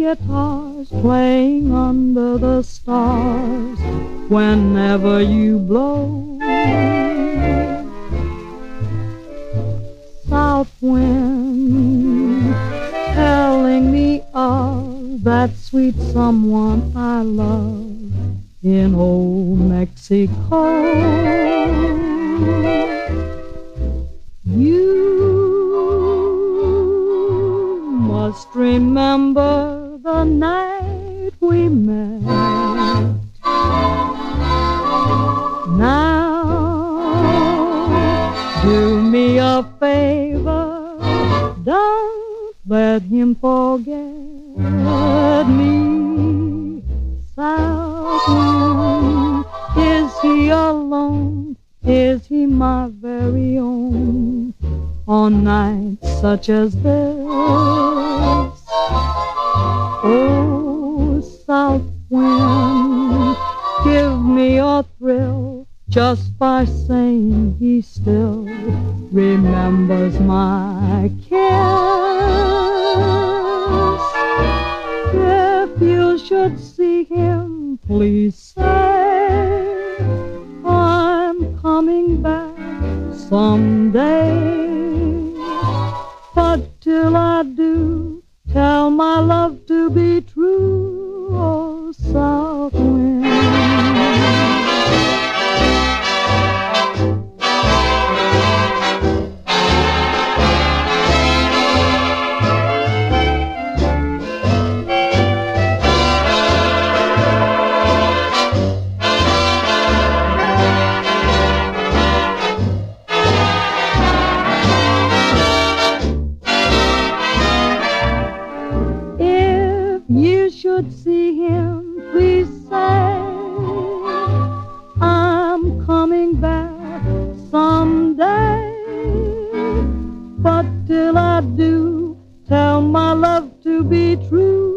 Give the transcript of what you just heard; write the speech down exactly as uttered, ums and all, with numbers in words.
guitars playing under the stars whenever you blow. South wind telling me of that sweet someone I love in old Mexico. You must remember the night we met. Now, do me a favor, don't let him forget me. Southwind, is he alone? Is he my very own? On nights such as this, oh, south wind, give me a thrill just by saying he still remembers my kiss. If you should see him, please say I'm coming back someday. But till I do, tell my love to be true, oh, south wind. You should see him, please say I'm coming back someday. But till I do, tell my love to be true.